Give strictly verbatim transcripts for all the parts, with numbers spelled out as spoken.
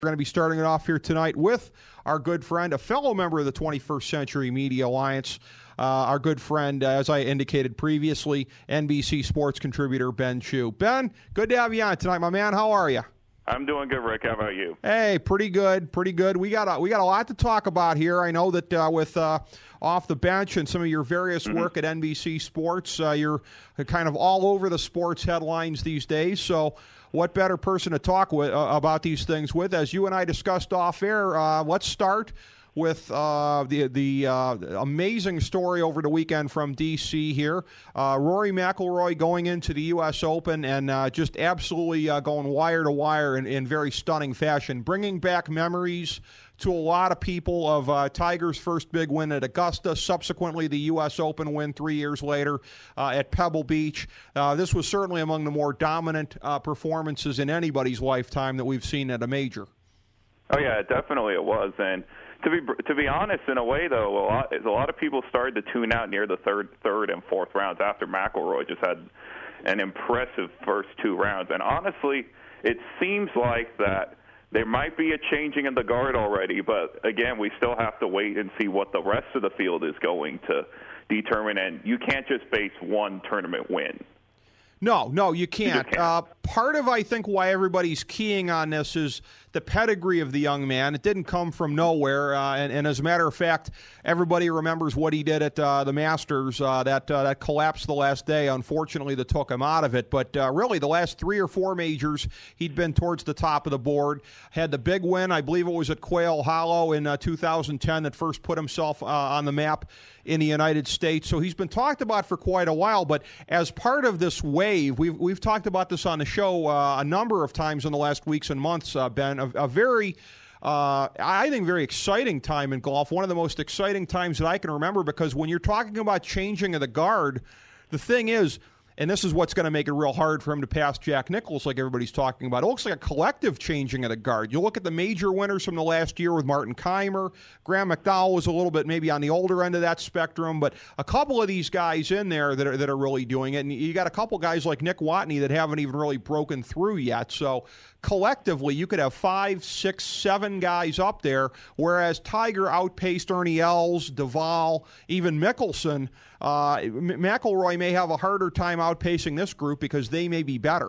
We're going to be starting it off here tonight with our good friend, a fellow member of the twenty-first Century Media Alliance, uh, our good friend, uh, as I indicated previously, N B C Sports contributor Ben Chew. Ben, good to have you on tonight, my man. How are you? I'm doing good, Rick. How about you? Hey, pretty good, pretty good. We got a, we got a lot to talk about here. I know that uh, with uh, Off the Bench and some of your various mm-hmm. work at N B C Sports, uh, you're kind of all over the sports headlines these days. So what better person to talk with uh, about these things with? As you and I discussed off air, uh, let's start with uh, the the uh, amazing story over the weekend from D C here. Uh, Rory McIlroy going into the U S Open and uh, just absolutely uh, going wire to wire in, in very stunning fashion, bringing back memories to a lot of people of uh, Tiger's first big win at Augusta, subsequently the U S Open win three years later uh, at Pebble Beach. Uh, this was certainly among the more dominant uh, performances in anybody's lifetime that we've seen at a major. Oh, yeah, definitely it was. And to be to be honest, in a way, though, a lot, a lot of people started to tune out near the third, third and fourth rounds after McIlroy just had an impressive first two rounds. And honestly, it seems like that there might be a changing in the guard already, but again, we still have to wait and see what the rest of the field is going to determine. And you can't just base one tournament win. No, no, you can't. You can't. Uh, part of, I think, why everybody's keying on this is the pedigree of the young man. It didn't come from nowhere, uh, and, and as a matter of fact, everybody remembers what he did at uh, the Masters. Uh, that uh, that collapsed the last day, unfortunately, that took him out of it. But uh, really, the last three or four majors, he'd been towards the top of the board. Had the big win, I believe it was at Quail Hollow in uh, two thousand ten that first put himself uh, on the map in the United States. So he's been talked about for quite a while, but as part of this wave, we've we've talked about this on the show uh, a number of times in the last weeks and months, uh, Ben, a, a very, uh, I think, very exciting time in golf, one of the most exciting times that I can remember, because when you're talking about changing of the guard, the thing is, and this is what's going to make it real hard for him to pass Jack Nicklaus like everybody's talking about. It looks like a collective changing of the guard. You look at the major winners from the last year with Martin Keimer. Graham McDowell was a little bit maybe on the older end of that spectrum, but a couple of these guys in there that are, that are really doing it. And you got a couple guys like Nick Watney that haven't even really broken through yet. So collectively, you could have five, six, seven guys up there, whereas Tiger outpaced Ernie Els, Duval, even Mickelson. Uh, McIlroy may have a harder time outpacing this group because they may be better.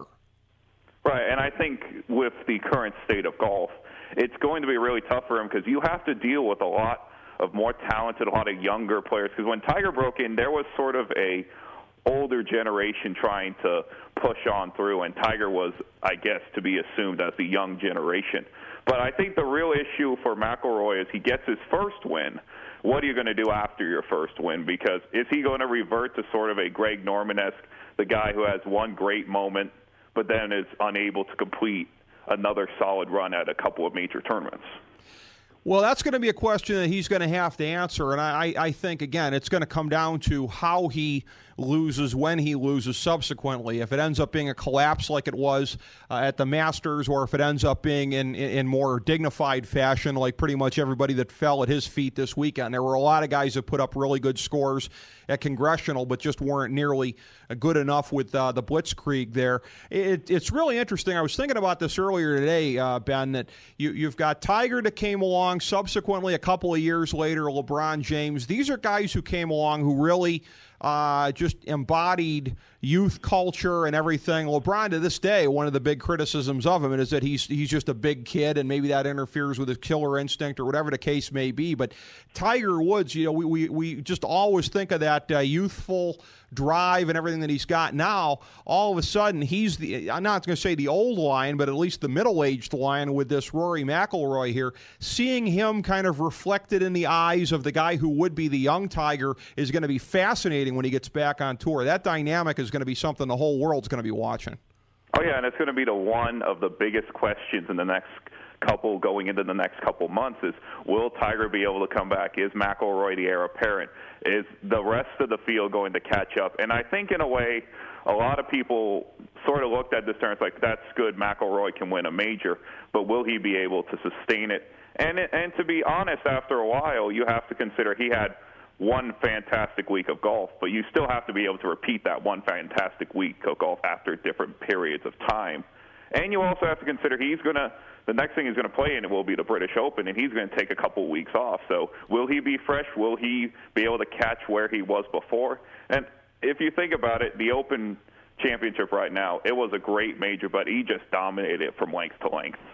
Right, and I think with the current state of golf, it's going to be really tough for him because you have to deal with a lot of more talented, a lot of younger players. Because when Tiger broke in, there was sort of a older generation trying to push on through, and Tiger was, I guess, to be assumed as the young generation. But I think the real issue for McIlroy is he gets his first win. What are you going to do after your first win? Because is he going to revert to sort of a Greg Norman-esque, the guy who has one great moment but then is unable to complete another solid run at a couple of major tournaments? Well, that's going to be a question that he's going to have to answer, and I, I think, again, it's going to come down to how he loses, when he loses subsequently. If it ends up being a collapse like it was uh, at the Masters, or if it ends up being in, in, in more dignified fashion like pretty much everybody that fell at his feet this weekend. There were a lot of guys that put up really good scores at Congressional but just weren't nearly good enough with uh, the Blitzkrieg there. It, it's really interesting. I was thinking about this earlier today, uh, Ben, that you, you've got Tiger that came along, subsequently a couple of years later, LeBron James. These are guys who came along who really Uh, just embodied youth culture and everything. LeBron, to this day, one of the big criticisms of him is that he's he's just a big kid, and maybe that interferes with his killer instinct or whatever the case may be. But Tiger Woods, you know, we we, we just always think of that uh, youthful drive and everything that he's got. Now, all of a sudden, he's the, I'm not going to say the old lion, but at least the middle-aged lion with this Rory McIlroy here. Seeing him kind of reflected in the eyes of the guy who would be the young Tiger is going to be fascinating when he gets back on tour. That dynamic is going to be something the whole world's going to be watching. Oh, yeah, and it's going to be the one of the biggest questions in the next couple, going into the next couple months, is will Tiger be able to come back? Is McIlroy the heir apparent? Is the rest of the field going to catch up? And I think, in a way, a lot of people sort of looked at this and it's like, that's good, McIlroy can win a major, but will he be able to sustain it? And and to be honest, after a while, you have to consider he had one fantastic week of golf, but you still have to be able to repeat that one fantastic week of golf after different periods of time. And you also have to consider he's going to – the next thing he's going to play in will be the British Open, and he's going to take a couple weeks off. So will he be fresh? Will he be able to catch where he was before? And if you think about it, the Open Championship right now, it was a great major, but he just dominated it from length to length.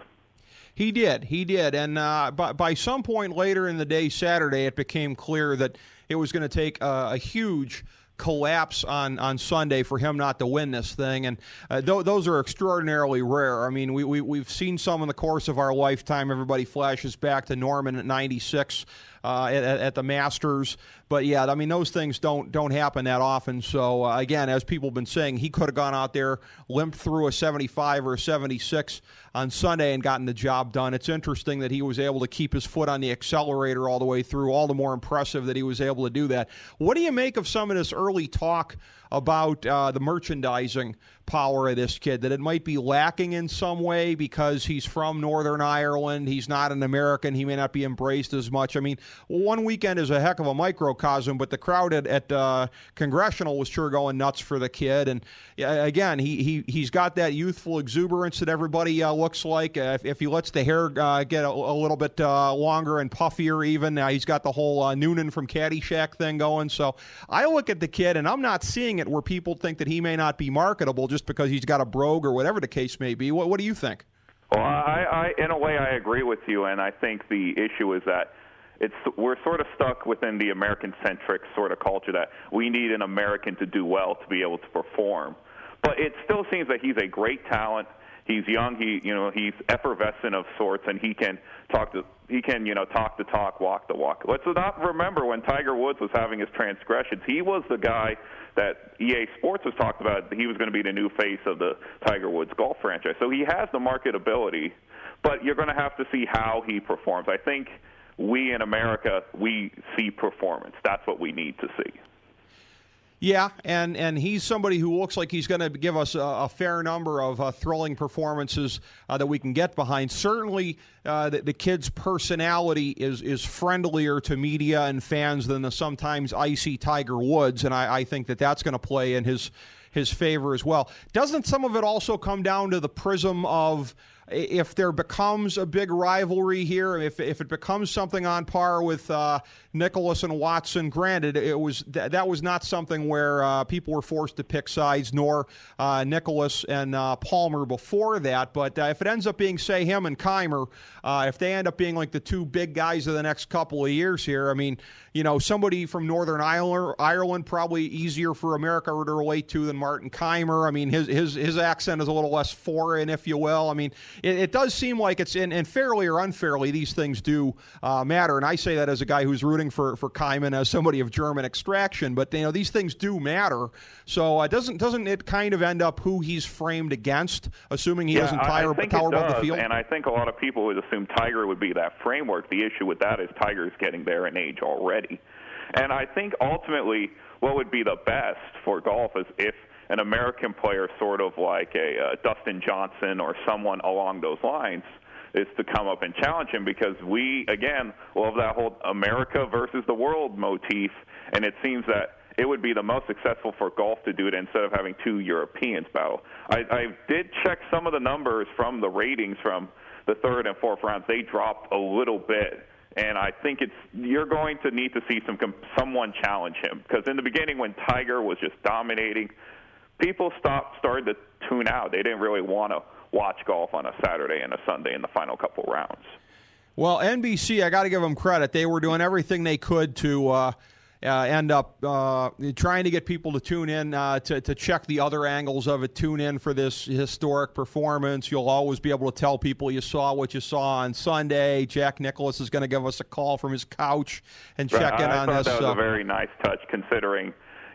He did. He did. And uh, by, by some point later in the day Saturday, it became clear that it was going to take a, a huge collapse on, on Sunday for him not to win this thing. And uh, th- those are extraordinarily rare. I mean, we, we, we've seen some in the course of our lifetime. Everybody flashes back to Norman at ninety-six uh, at, at the Masters. But, yeah, I mean, those things don't don't happen that often. So, uh, again, as people have been saying, he could have gone out there, limped through a seventy-five or a seventy-six on Sunday and gotten the job done. It's interesting that he was able to keep his foot on the accelerator all the way through. All the more impressive that he was able to do that. What do you make of some of this early talk about uh, the merchandising power of this kid, that it might be lacking in some way because he's from Northern Ireland, he's not an American, he may not be embraced as much? I mean, one weekend is a heck of a microcosm, but the crowd at, at uh, Congressional was sure going nuts for the kid. And uh, again, he, he, he's got that youthful exuberance that everybody uh, looks like. Uh, if, if he lets the hair uh, get a, a little bit uh, longer and puffier even, uh, he's got the whole uh, Noonan from Caddyshack thing going. So I look at the kid, and I'm not seeing it where people think that he may not be marketable just because he's got a brogue or whatever the case may be. What, what do you think? Well, I, I, in a way, I agree with you, and I think the issue is that it's we're sort of stuck within the American-centric sort of culture that we need an American to do well to be able to perform. But it still seems that he's a great talent. He's young. He, you know, he's effervescent of sorts, and he can talk to he can, you know, talk the talk, walk the walk. Let's not remember when Tiger Woods was having his transgressions, he was the guy that E A Sports was talked about. He was going to be the new face of the Tiger Woods golf franchise. So he has the marketability, but you're going to have to see how he performs. I think we in America, we see performance. That's what we need to see. Yeah, and, and he's somebody who looks like he's going to give us a, a fair number of uh, thrilling performances uh, that we can get behind. Certainly, uh, the, the kid's personality is is friendlier to media and fans than the sometimes icy Tiger Woods, and I, I think that that's going to play in his his favor as well. Doesn't some of it also come down to the prism of if there becomes a big rivalry here, if if it becomes something on par with uh, Nicklaus and Watson? Granted, it was th- that was not something where uh, people were forced to pick sides, nor uh, Nicklaus and uh, Palmer before that. But uh, if it ends up being, say, him and Keimer, uh, if they end up being like the two big guys of the next couple of years here, I mean, you know, somebody from Northern Ireland, Ireland probably easier for America to relate to than Martin Keimer. I mean, his his his accent is a little less foreign, if you will. I mean, it, it does seem like it's, and, and fairly or unfairly, these things do uh, matter. And I say that as a guy who's rooting for for Keimer as somebody of German extraction. But you know, these things do matter. So uh, doesn't doesn't it kind of end up who he's framed against, assuming he yeah, doesn't tire tower above the field? And I think a lot of people would assume Tiger would be that framework. The issue with that is Tiger's getting there in age already. And I think ultimately what would be the best for golf is if an American player sort of like a uh, Dustin Johnson or someone along those lines is to come up and challenge him, because we, again, love that whole America versus the world motif, and it seems that it would be the most successful for golf to do it instead of having two Europeans battle. I, I did check some of the numbers from the ratings from the third and fourth rounds. They dropped a little bit. And I think it's you're going to need to see some someone challenge him, because in the beginning when Tiger was just dominating, people stopped started to tune out. They didn't really want to watch golf on a Saturday and a Sunday in the final couple rounds. Well, N B C, I got to give them credit. They were doing everything they could to uh, uh, end up uh, trying to get people to tune in, uh, to, to check the other angles of it, tune in for this historic performance. You'll always be able to tell people you saw what you saw on Sunday. Jack Nicklaus is going to give us a call from his couch and check right. in I on thought this. That was uh, a very nice touch, considering,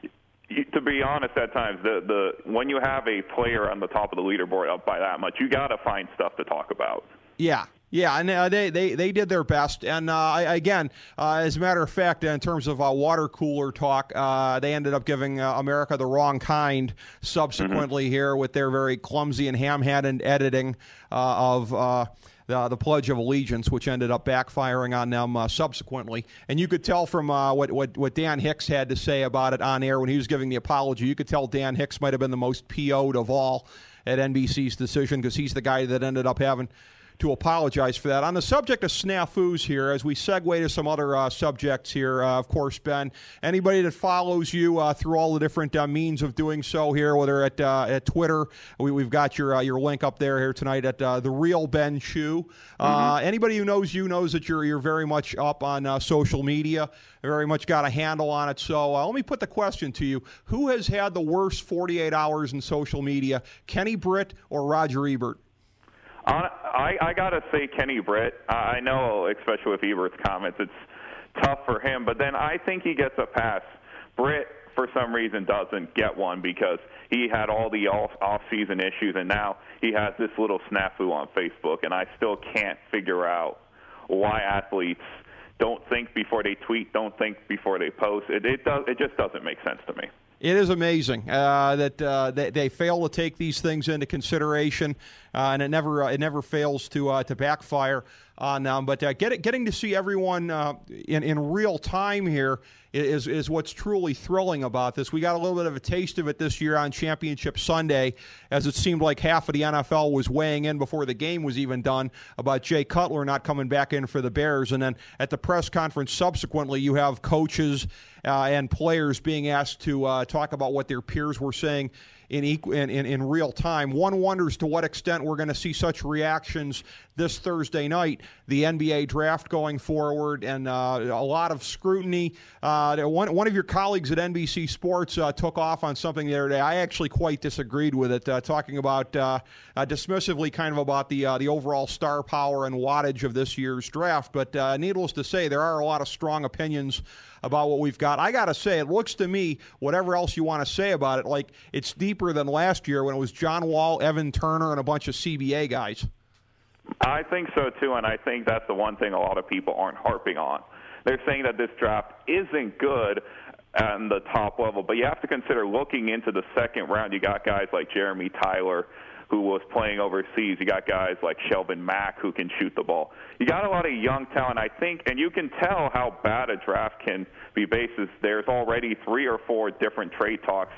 to be honest, at times, the, the when you have a player on the top of the leaderboard up by that much, you got to find stuff to talk about. Yeah. Yeah, and uh, they, they, they did their best. And, uh, I, again, uh, as a matter of fact, in terms of uh, water cooler talk, uh, they ended up giving uh, America the wrong kind subsequently mm-hmm. here with their very clumsy and ham-handed editing uh, of uh, the, the Pledge of Allegiance, which ended up backfiring on them uh, subsequently. And you could tell from uh, what, what, what Dan Hicks had to say about it on air when he was giving the apology, you could tell Dan Hicks might have been the most P O'd of all. at N B C's decision, because he's the guy that ended up having to apologize for that. On the subject of snafus here, as we segue to some other uh, subjects here, uh, of course, Ben, anybody that follows you uh, through all the different uh, means of doing so here, whether at uh, at Twitter, we, we've got your uh, your link up there here tonight at uh, The Real Ben Chew. Uh, mm-hmm. Anybody who knows you knows that you're, you're very much up on uh, social media, very much got a handle on it. So uh, let me put the question to you. Who has had the worst forty-eight hours in social media, Kenny Britt or Roger Ebert? I, I got to say Kenny Britt. I know, especially with Ebert's comments, it's tough for him, but then I think he gets a pass. Britt, for some reason, doesn't get one because he had all the off, off-season issues, and now he has this little snafu on Facebook, and I still can't figure out why athletes don't think before they tweet, don't think before they post. It, it, does, it just doesn't make sense to me. It is amazing uh, that uh, they, they fail to take these things into consideration, uh, and it never uh, it never fails to uh, to backfire on them. But uh, get, getting to see everyone uh, in in real time here is is what's truly thrilling about this. We got a little bit of a taste of it this year on Championship Sunday, as it seemed like half of the N F L was weighing in before the game was even done about Jay Cutler not coming back in for the Bears, and then at the press conference subsequently, you have coaches Uh, and players being asked to uh, talk about what their peers were saying in, equ- in, in in real time. One wonders to what extent we're going to see such reactions this Thursday night, the N B A draft going forward, and uh, a lot of scrutiny. Uh, one, one of your colleagues at N B C Sports uh, took off on something the other day. I actually quite disagreed with it, uh, talking about uh, uh, dismissively kind of about the uh, the overall star power and wattage of this year's draft. But uh, needless to say, there are a lot of strong opinions about what we've got. I got to say, it looks to me, whatever else you want to say about it, like it's deeper than last year when it was John Wall, Evan Turner, and a bunch of C B A guys. I think so, too, and I think that's the one thing a lot of people aren't harping on. They're saying that this draft isn't good on the top level, but you have to consider looking into the second round. You got guys like Jeremy Tyler, who was playing overseas. You got guys like Shelvin Mack, who can shoot the ball. You got a lot of young talent, I think, and you can tell how bad a draft can be based. There's already three or four different trade talks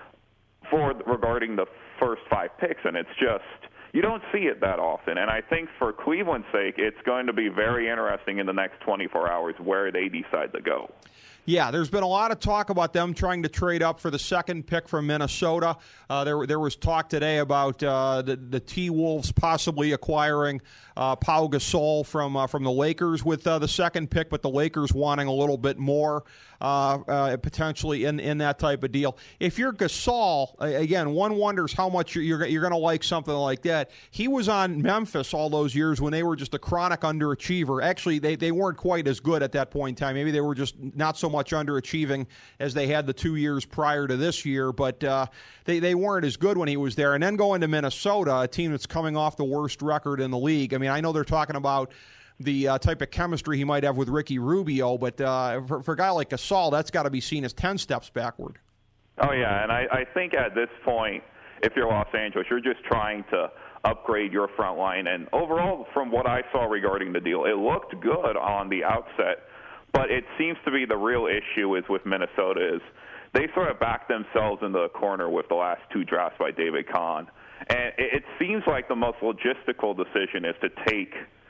for regarding the first five picks, and it's just you don't see it that often. And I think for Cleveland's sake, it's going to be very interesting in the next twenty-four hours where they decide to go. Yeah, there's been a lot of talk about them trying to trade up for the second pick from Minnesota. Uh, there, there was talk today about uh, the, the T-Wolves possibly acquiring uh, Pau Gasol from uh, from the Lakers with uh, the second pick, but the Lakers wanting a little bit more uh, uh, potentially in, in that type of deal. If you're Gasol, again, one wonders how much you're you're, you're going to like something like that. He was on Memphis all those years when they were just a chronic underachiever. Actually, they, they weren't quite as good at that point in time. Maybe they were just not so much much underachieving as they had the two years prior to this year, but uh, they, they weren't as good when he was there. And then going to Minnesota, a team that's coming off the worst record in the league. I mean, I know they're talking about the uh, type of chemistry he might have with Ricky Rubio, but uh, for, for a guy like Gasol, that's got to be seen as ten steps backward. Oh, yeah, and I, I think at this point, if you're Los Angeles, you're just trying to upgrade your front line. And overall, from what I saw regarding the deal, it looked good on the outset. But it seems to be the real issue is with Minnesota is they sort of backed themselves in the corner with the last two drafts by David Kahn. And it, it seems like the most logistical decision is to take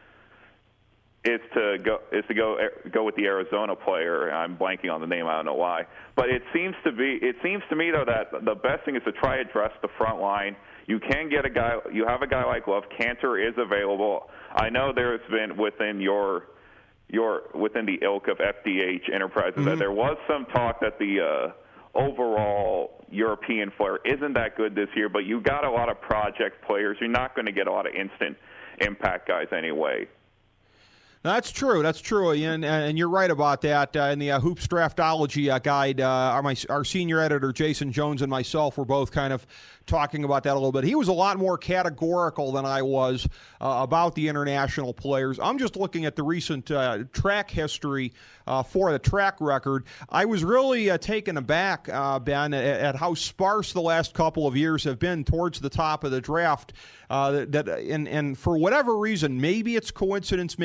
is to go is to go go with the Arizona player. I'm blanking on the name. I don't know why. But it seems to be it seems to me though that the best thing is to try to address the front line. You can get a guy. You have a guy like Love. Cantor is available. I know there's been within your Your within the ilk of F D H Enterprises, mm-hmm. that there was some talk that the uh, overall European player isn't that good this year, but you got a lot of project players. You're not going to get a lot of instant impact guys anyway. That's true. That's true, and and you're right about that. Uh, in the uh, Hoops Draftology uh, guide, uh, our my, our senior editor Jason Jones and myself were both kind of talking about that a little bit. He was a lot more categorical than I was uh, about the international players. I'm just looking at the recent uh, track history uh, for the track record. I was really uh, taken aback, uh, Ben, at, at how sparse the last couple of years have been towards the top of the draft. Uh, that and and for whatever reason, maybe it's coincidence, maybe not.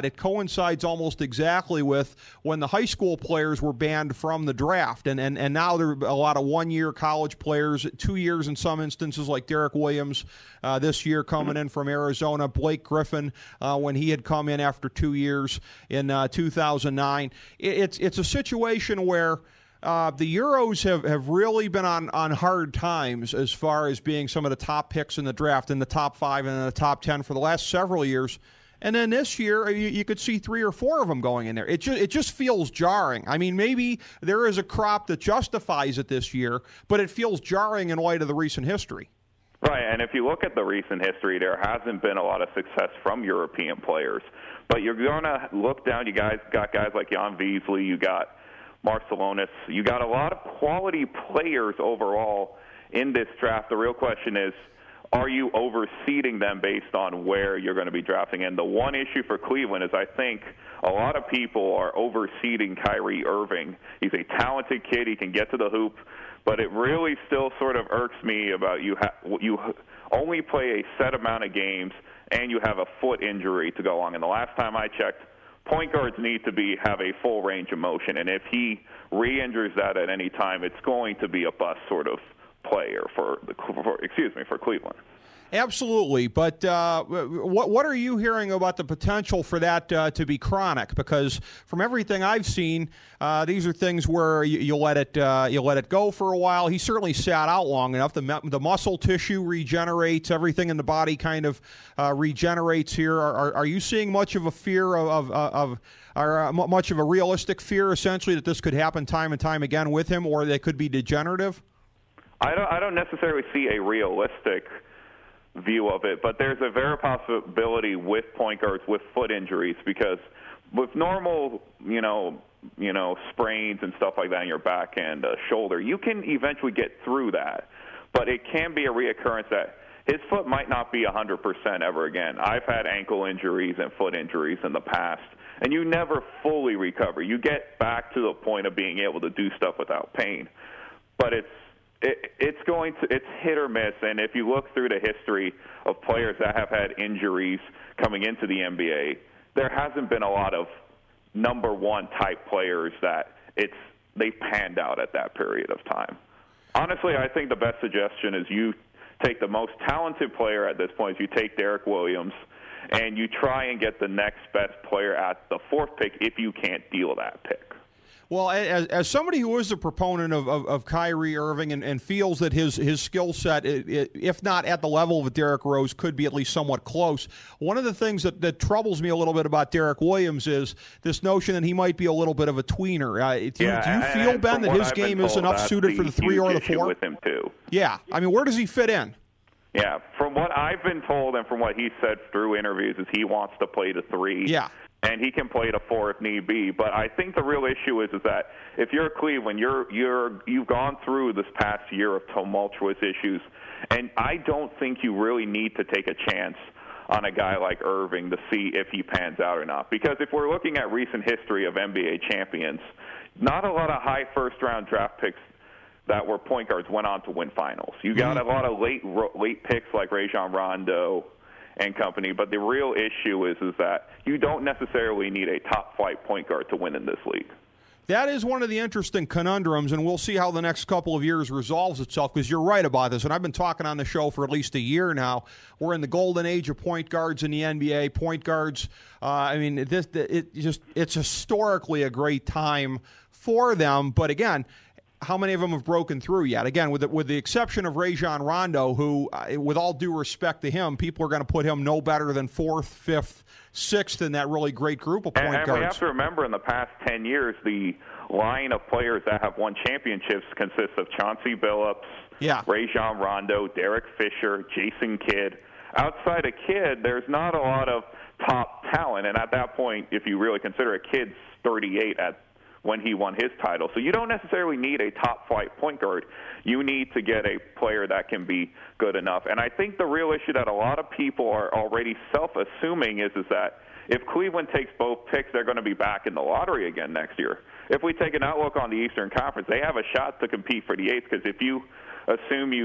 odd. It coincides almost exactly with when the high school players were banned from the draft, and and, and now there are a lot of one-year college players, two years in some instances, like Derek Williams uh, this year coming in from Arizona, Blake Griffin uh, when he had come in after two years in uh, two thousand nine. It, it's it's a situation where Uh, the Euros have, have really been on, on hard times as far as being some of the top picks in the draft, in the top five and in the top ten for the last several years. And then this year, you, you could see three or four of them going in there. It just, it just feels jarring. I mean, maybe there is a crop that justifies it this year, but it feels jarring in light of the recent history. Right, and if you look at the recent history, there hasn't been a lot of success from European players. But you're going to look down, you guys got guys like Jan Veasley, you got Marcelonis. You got a lot of quality players overall in this draft. The real question is, are you overseeding them based on where you're going to be drafting? And the one issue for Cleveland is I think a lot of people are overseeding Kyrie Irving. He's a talented kid. He can get to the hoop. But it really still sort of irks me about you, ha- you only play a set amount of games and you have a foot injury to go along. And the last time I checked, point guards need to be have a full range of motion, and if he re-injures that at any time, it's going to be a bust sort of player for the for, excuse me for Cleveland. Absolutely, but uh, what what are you hearing about the potential for that uh, to be chronic? Because from everything I've seen, uh, these are things where you, you let it uh, you let it go for a while. He certainly sat out long enough. The the muscle tissue regenerates, everything in the body kind of uh, regenerates here. Are, are are you seeing much of a fear of of, of or uh, much of a realistic fear, essentially, that this could happen time and time again with him, or they could be degenerative? I don't I don't necessarily see a realistic view of it, but there's a very possibility with point guards with foot injuries, because with normal, you know, you know, sprains and stuff like that in your back and uh, shoulder, you can eventually get through that, but it can be a reoccurrence that his foot might not be one hundred percent ever again. I've had ankle injuries and foot injuries in the past, and you never fully recover. You get back to the point of being able to do stuff without pain, but it's It, it's going to it's hit or miss, and if you look through the history of players that have had injuries coming into the N B A, there hasn't been a lot of number one type players that it's they panned out at that period of time. Honestly, I think the best suggestion is you take the most talented player at this point. Is you take Derek Williams, and you try and get the next best player at the fourth pick if you can't deal that pick. Well, as, as somebody who is a proponent of, of, of Kyrie Irving and, and feels that his his skill set, it, it, if not at the level of Derrick Rose, could be at least somewhat close, one of the things that, that troubles me a little bit about Derek Williams is this notion that he might be a little bit of a tweener. Uh, do, yeah, do you feel, Ben, that his I've game is enough suited for the three or the four? With him too. Yeah. I mean, where does he fit in? Yeah, from what I've been told and from what he said through interviews is he wants to play the three. Yeah. And he can play the four if need be. But I think the real issue is is that if you're Cleveland, you're you're you've gone through this past year of tumultuous issues, and I don't think you really need to take a chance on a guy like Irving to see if he pans out or not. Because if we're looking at recent history of N B A champions, not a lot of high first-round draft picks that were point guards went on to win finals. You got a lot of late late picks like Rajon Rondo and company, but the real issue is is that you don't necessarily need a top flight point guard to win in this league. That is one of the interesting conundrums, and we'll see how the next couple of years resolves itself, because you're right about this, and I've been talking on the show for at least a year now. We're in the golden age of point guards in the N B A. Point guards, uh, I mean, this it just it's historically a great time for them, but again, how many of them have broken through yet? Again, with the, with the exception of Rajon Rondo, who, uh, with all due respect to him, people are going to put him no better than fourth, fifth, sixth in that really great group of point and, and guards. We have to remember in the past ten years, the line of players that have won championships consists of Chauncey Billups, yeah. Rajon Rondo, Derek Fisher, Jason Kidd. Outside of Kidd, there's not a lot of top talent, and at that point, if you really consider it, Kidd's thirty-eight at when he won his title. So you don't necessarily need a top-flight point guard. You need to get a player that can be good enough. And I think the real issue that a lot of people are already self-assuming is, is that if Cleveland takes both picks, they're going to be back in the lottery again next year. If we take an outlook on the Eastern Conference, they have a shot to compete for the eighth, because if you assume you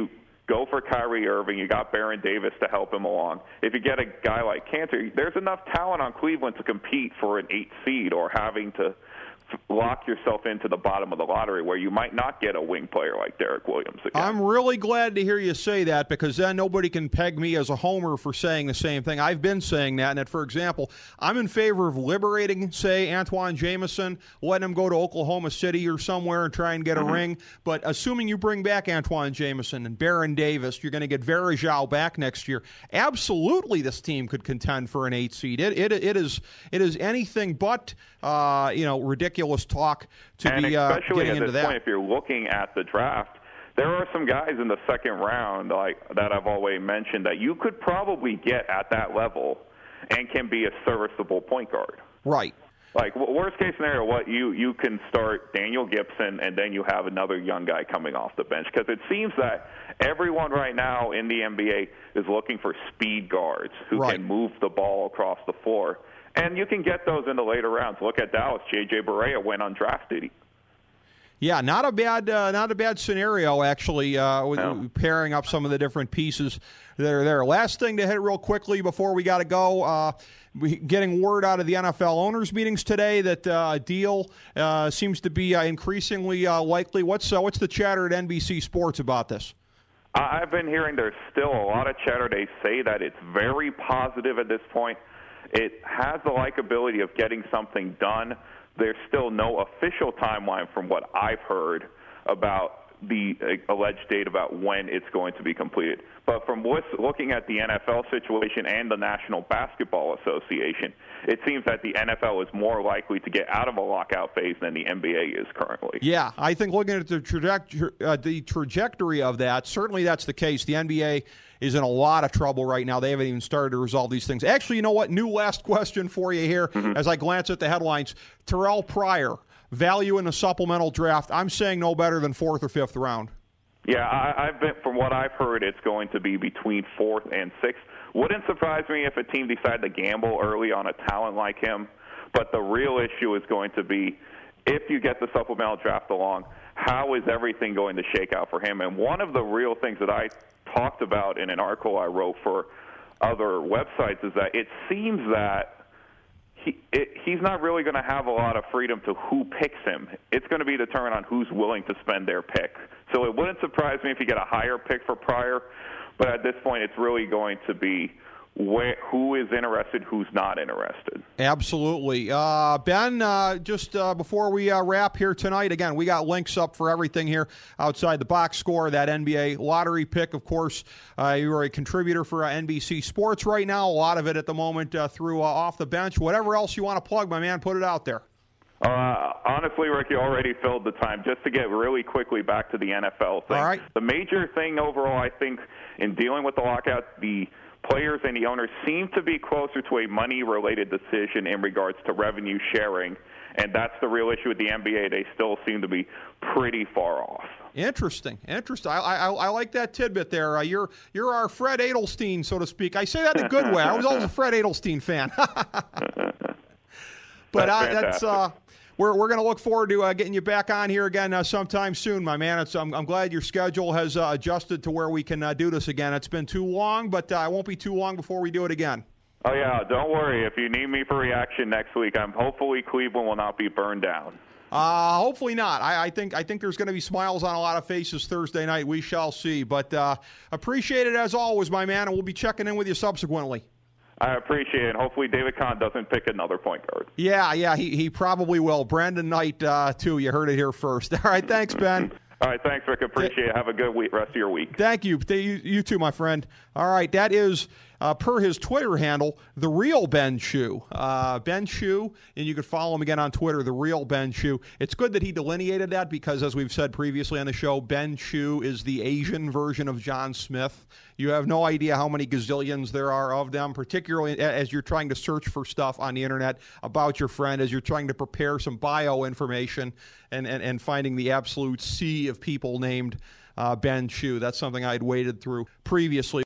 go for Kyrie Irving. You got Baron Davis to help him along. If you get a guy like Cantor, there's enough talent on Cleveland to compete for an eight seed or having to lock yourself into the bottom of the lottery where you might not get a wing player like Derek Williams again. I'm really glad to hear you say that, because then nobody can peg me as a homer for saying the same thing. I've been saying that, and that, for example, I'm in favor of liberating, say, Antoine Jameson, letting him go to Oklahoma City or somewhere and try and get a mm-hmm. ring. But assuming you bring back Antoine Jameson and Baron Davis, you're going to get Varejao back next year. Absolutely, this team could contend for an eight seed. It it it is it is anything but uh, you know ridiculous. talk to and be uh, especially getting at into this that. point, if you're looking at the draft, there are some guys in the second round, like that I've always mentioned, that you could probably get at that level and can be a serviceable point guard. Right. Like worst case scenario, what you you can start Daniel Gibson, and then you have another young guy coming off the bench, because it seems that everyone right now in the N B A is looking for speed guards who right. can move the ball across the floor. And you can get those in the later rounds. Look at Dallas. J J Barea went undrafted. Yeah, not a bad, uh, not a bad scenario actually. Uh, with no. pairing up some of the different pieces that are there. Last thing to hit real quickly before we got to go. Uh, we getting word out of the N F L owners meetings today that uh, a deal uh, seems to be uh, increasingly uh, likely. What's uh, what's the chatter at N B C Sports about this? I've been hearing there's still a lot of chatter. They say that it's very positive at this point. It has the likability of getting something done. There's still no official timeline from what I've heard about the alleged date about when it's going to be completed. But from looking at the N F L situation and the National Basketball Association, it seems that the N F L is more likely to get out of a lockout phase than the N B A is currently. Yeah, I think looking at the, trajectory, uh, the trajectory of that, certainly that's the case. The N B A is in a lot of trouble right now. They haven't even started to resolve these things. Actually, you know what? New last question for you here mm-hmm. as I glance at the headlines. Terrell Pryor, value in the supplemental draft. I'm saying no better than fourth or fifth round. Yeah, I, I've been, from what I've heard, it's going to be between fourth and sixth. Wouldn't surprise me if a team decided to gamble early on a talent like him. But the real issue is going to be, if you get the supplemental draft along, how is everything going to shake out for him? And one of the real things that I talked about in an article I wrote for other websites is that it seems that He, it, he's not really going to have a lot of freedom to who picks him. It's going to be determined on who's willing to spend their pick. So it wouldn't surprise me if you get a higher pick for Pryor, but at this point it's really going to be where, who is interested, who's not interested. Absolutely. Uh, Ben, uh, just uh, before we uh, wrap here tonight, again, we got links up for everything here outside the box score, that N B A lottery pick, of course. Uh, you're a contributor for uh, N B C Sports right now, a lot of it at the moment uh, through uh, Off the Bench. Whatever else you want to plug, my man, put it out there. Uh, honestly, Rick, you already filled the time. Just to get really quickly back to the N F L thing. All right. The major thing overall, I think, in dealing with the lockout, the players and the owners seem to be closer to a money-related decision in regards to revenue sharing, and that's the real issue with the N B A. They still seem to be pretty far off. Interesting, interesting. I, I, I like that tidbit there. Uh, you're you're our Fred Edelstein, so to speak. I say that in a good way. I was always a Fred Edelstein fan. But that's, uh, that's uh, we're we're going to look forward to uh, getting you back on here again uh, sometime soon, my man. It's, I'm, I'm glad your schedule has uh, adjusted to where we can uh, do this again. It's been too long, but uh, it won't be too long before we do it again. Oh, yeah, don't worry. If you need me for reaction next week, I'm hopefully Cleveland will not be burned down. Uh, hopefully not. I, I think I think there's going to be smiles on a lot of faces Thursday night. We shall see. But uh, appreciate it as always, my man, and we'll be checking in with you subsequently. I appreciate it. Hopefully David Kahn doesn't pick another point guard. Yeah, yeah, he he probably will. Brandon Knight, uh, too. You heard it here first. All right, thanks, Ben. All right, thanks, Rick. Appreciate it. Have a good week, rest of your week. Thank you. You, you too, my friend. All right, that is, uh, per his Twitter handle, The Real Ben Chew. Uh, Ben Chew, and you can follow him again on Twitter, The Real Ben Chew. It's good that he delineated that because, as we've said previously on the show, Ben Chew is the Asian version of John Smith. You have no idea how many gazillions there are of them, particularly as you're trying to search for stuff on the internet about your friend, as you're trying to prepare some bio information and, and, and finding the absolute sea of people named uh, Ben Chew. That's something I had waded through previously.